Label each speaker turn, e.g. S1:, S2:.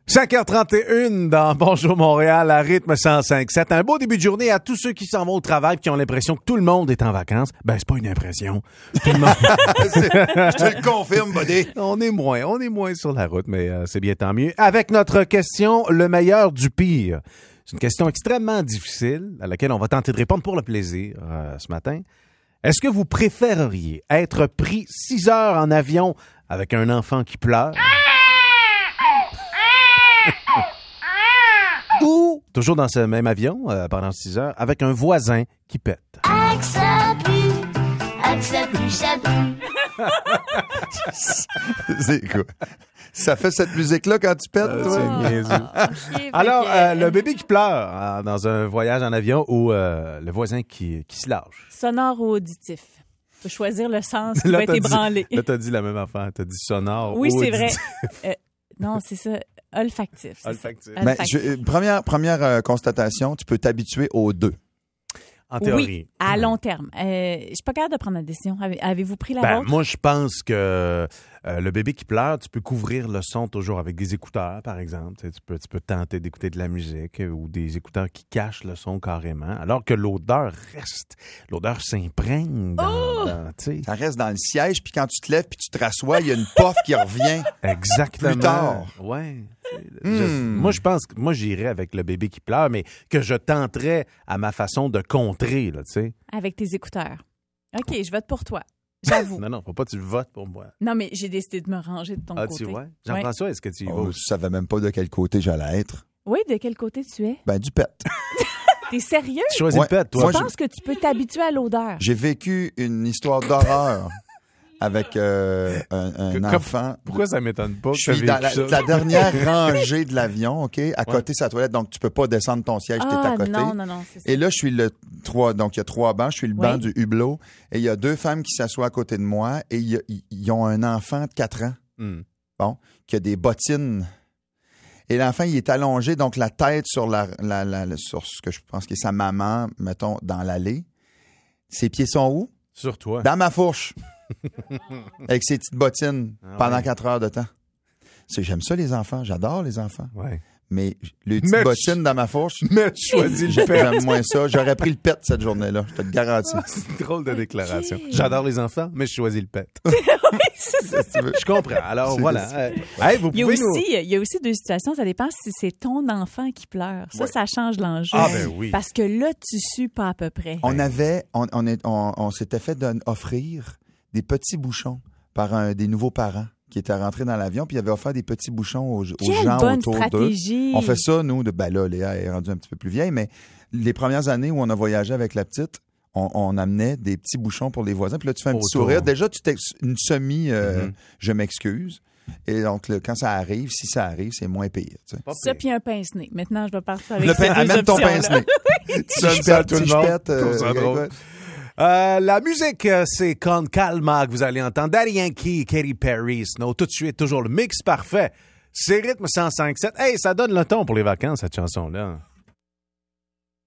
S1: 5h31 dans Bonjour Montréal à rythme 105.7. Un beau début de journée à tous ceux qui s'en vont au travail et qui ont l'impression que tout le monde est en vacances. Ben, c'est pas une impression. Tout le monde...
S2: Je te le confirme, buddy.
S1: On est moins sur la route, mais c'est bien tant mieux. Avec notre question, le meilleur du pire. C'est une question extrêmement difficile à laquelle on va tenter de répondre pour le plaisir ce matin. Est-ce que vous préféreriez être pris 6 heures en avion avec un enfant qui pleure? Ou, toujours dans ce même avion, pendant 6 heures, avec un voisin qui pète.
S2: C'est quoi? Ça fait cette musique-là quand tu pètes, toi?
S1: C'est niaiseux. Alors, le bébé qui pleure dans un voyage en avion ou le voisin qui se lâche?
S3: Sonore ou auditif? Faut choisir le sens qui va être ébranlé.
S1: Là, t'as dit la même affaire. T'as dit sonore
S3: oui,
S1: ou
S3: c'est
S1: auditif.
S3: vrai. Non, c'est ça. Olfactif.
S1: Olfactif.
S2: Mais première constatation, tu peux t'habituer aux deux.
S1: En théorie.
S3: Oui, à long terme. Je suis pas capable de prendre la décision. Avez-vous pris la vôtre?
S1: Moi, je pense que le bébé qui pleure, tu peux couvrir le son toujours avec des écouteurs, par exemple. Tu peux tenter d'écouter de la musique ou des écouteurs qui cachent le son carrément, alors que l'odeur reste. L'odeur s'imprègne
S2: Ça reste dans le siège, puis quand tu te lèves puis tu te rassois, il y a une puff qui revient.
S1: Exactement.
S2: Plus tard.
S1: Ouais. Moi, je pense que j'irais avec le bébé qui pleure, mais que je tenterais à ma façon de contrer, là, tu sais.
S3: Avec tes écouteurs. OK, je vote pour toi. J'avoue.
S1: Non, faut pas que tu votes pour moi.
S3: Non, mais j'ai décidé de me ranger de ton côté.
S1: Ah, tu vois? Jean-François, est-ce que tu y vas?
S2: Je savais même pas de quel côté j'allais être.
S3: Oui, de quel côté tu es?
S2: Ben, du pet.
S3: T'es sérieux?
S1: Tu choisis le pet, toi?
S3: Je pense que tu peux t'habituer à l'odeur.
S2: J'ai vécu une histoire d'horreur avec un enfant.
S1: Pourquoi ça m'étonne pas?
S2: Je suis dans la dernière rangée de l'avion, OK? À côté de sa toilette, donc tu peux pas descendre ton siège, t'es à côté.
S3: Non, c'est ça.
S2: Et là, je suis le 3, donc il y a 3 bancs, je suis le banc du hublot, et il y a 2 femmes qui s'assoient à côté de moi, et ils ont un enfant de 4 ans, bon, qui a des bottines. Et l'enfant, il est allongé, donc la tête sur sur ce que je pense que est sa maman, mettons, dans l'allée. Ses pieds sont où?
S1: Sur toi.
S2: Dans ma fourche. Avec ses petites bottines pendant 4 heures de temps. J'aime ça, les enfants. J'adore les enfants.
S1: Ouais.
S2: Mais les petites bottines dans ma fourche,
S1: mais tu choisis le pet.
S2: J'aime moins ça. J'aurais pris le pet cette journée-là. Je te le garantis.
S1: C'est une drôle de déclaration. J'adore les enfants, mais je choisis le pet.
S3: Oui, c'est ça.
S1: Je comprends. Alors, voilà. Vous
S3: il
S1: pouvez
S3: y a aussi 2 situations. Ça dépend si c'est ton enfant qui pleure. Ça change l'enjeu.
S1: Ah, ben oui.
S3: Parce que là, tu sues pas à peu près.
S2: On s'était fait offrir des petits bouchons par des nouveaux parents qui étaient rentrés dans l'avion, puis ils avaient offert des petits bouchons aux gens autour d'eux.
S3: Stratégie.
S2: On fait ça, nous, là, Léa est rendue un petit peu plus vieille, mais les premières années où on a voyagé avec la petite, on amenait des petits bouchons pour les voisins, puis là, tu fais un petit sourire. Déjà, tu t'es une je m'excuse. Et donc, quand ça arrive, si ça arrive, c'est moins pire. Tu sais.
S3: Ça, puis un pince-nez. Maintenant, je vais partir avec ces deux
S2: amène ton
S3: options-là.
S2: pince-nez.
S1: Tu donnes ça à tout le monde. La musique, c'est Con Calma que vous allez entendre. Daddy Yankee, Katy Perry, Snow. Tout de suite, toujours le mix parfait. C'est rythme 105.7. Hey, ça donne le ton pour les vacances, cette chanson-là.